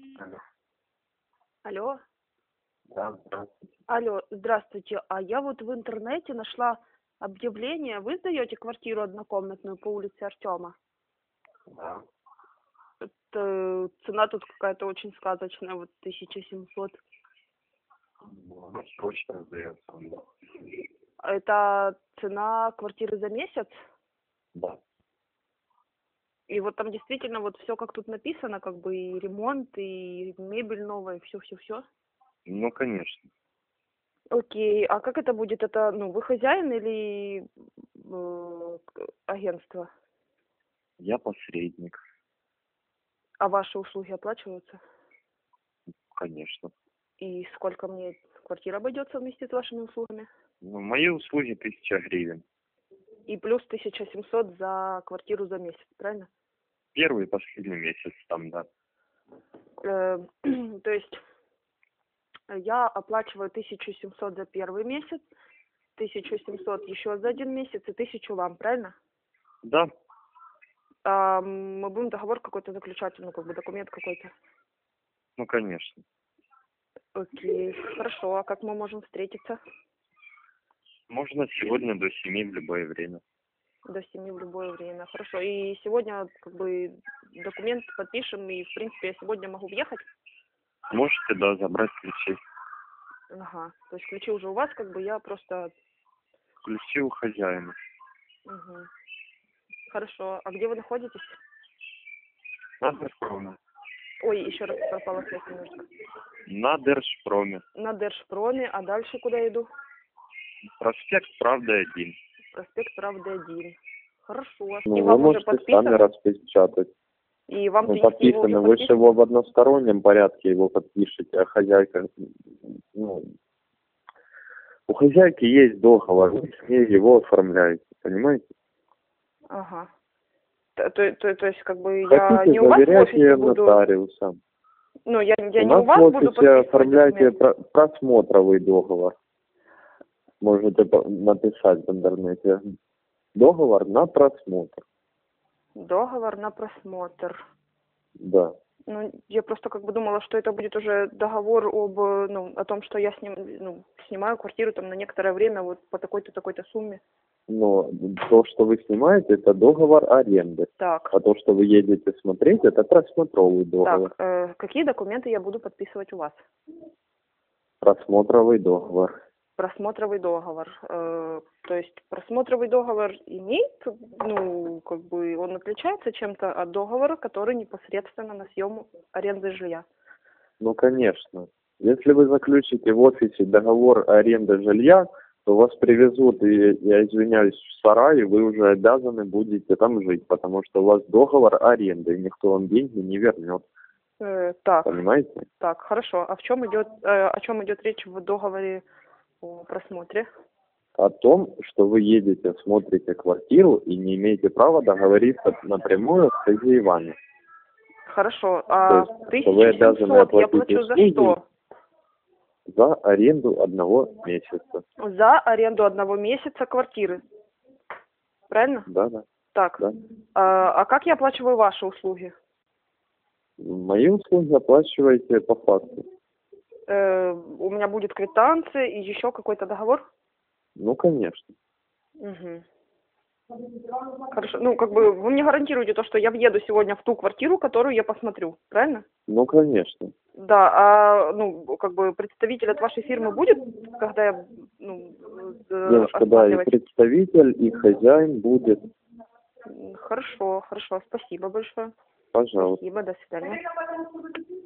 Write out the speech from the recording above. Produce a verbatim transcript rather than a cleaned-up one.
Алло. Алло. Да, здравствуйте. Алло, здравствуйте. А я вот в интернете нашла объявление. Вы сдаете квартиру однокомнатную по улице Артема? Да. Это цена тут какая-то очень сказочная, вот тысяча семьсот. Ну, она срочно сдается. Это цена квартиры за месяц? Да. И вот там действительно вот все как тут написано, как бы и ремонт, и мебель новая, все-все-все. Ну, конечно. Окей, а как это будет? Это, ну, вы хозяин или э, к- агентство? Я посредник, А ваши услуги оплачиваются? конечно. И сколько мне квартира обойдется вместе с вашими услугами? Ну, мои услуги тысяча гривен. И плюс тысяча семьсот за квартиру за месяц, правильно? Первый и последний месяц там, да. Э, то есть я оплачиваю тысячу семьсот за первый месяц, тысячу семьсот еще за один месяц и тысячу вам, правильно? Да, А мы будем договор какой-то заключать, ну, как бы документ какой-то. ну, конечно. Окей, хорошо. А как мы можем встретиться? Можно сегодня до семи в любое время. До семи в любое время. Хорошо. И сегодня как бы документ подпишем, и в принципе я сегодня могу въехать? Можете, да, забрать ключи. Ага. То есть ключи уже у вас, как бы я просто... Ключи у хозяина. Угу. Хорошо. А где вы находитесь? На Держпроме. Ой, еще раз пропала связь немножко. На Держпроме. На Держпроме, а дальше куда иду? Проспект Правды один. Проспект Правды один. Хорошо. Ну, И вы вам уже можете подписано? сами распечатать. И вам Ну, принести его уже подписано. Вы же подписано? его в одностороннем порядке его подпишете, а хозяйка... Ну, у хозяйки есть договор, вы с ней его оформляете, понимаете? Ага. То, то, то, то есть, как бы я Хотите, не у вас в заверяйте офисе буду... нотариусом. Ну, я, я У не нас у вас в буду офисе подписывать оформляйте документ. про- просмотровый договор. Можете по- написать в интернете. Договор на просмотр. Договор на просмотр. Да. Ну, я просто как бы думала, что это будет уже договор об, э, ну, о том, что я сним, ну, снимаю квартиру там на некоторое время вот по такой-то, такой-то сумме. Но то, что вы снимаете, это договор аренды. Так, А то, что вы едете смотреть, это просмотровый договор. так, э, какие документы я буду подписывать у вас? Просмотровый договор. Просмотровый договор. Э, то есть просмотровый договор имеет, ну, как бы он отличается чем-то от договора, который непосредственно на съем аренды жилья. Ну, конечно. Если вы заключите в офисе договор аренды жилья, то вас привезут, и я извиняюсь, в сарай, и вы уже обязаны будете там жить, потому что у вас договор аренды, и никто вам деньги не вернет. Э, так, Понимаете? так, хорошо. А в чем идет, э, о чем идет речь в договоре о просмотре? О том, что вы едете, смотрите квартиру и не имеете права договориться напрямую с хозяевами. Хорошо. То А есть, что вы тысячу обязаны семьсот я оплатить плачу за услуги что? за аренду одного месяца. За аренду одного месяца квартиры. Правильно? Да, да, Так. да. А, а как я оплачиваю ваши услуги? Мои услуги оплачиваете по факту. Э, у меня будет квитанция и еще какой-то договор? Ну, конечно. Угу. Хорошо. Ну, как бы вы мне гарантируете то, что я въеду сегодня в ту квартиру, которую я посмотрю, правильно? Ну, конечно. Да, а, ну, как бы представитель от вашей фирмы будет, когда я, ну, э, Девушка, да, и осматривать? представитель, и хозяин будет. Хорошо, хорошо, спасибо большое. Пожалуйста. Спасибо, до свидания.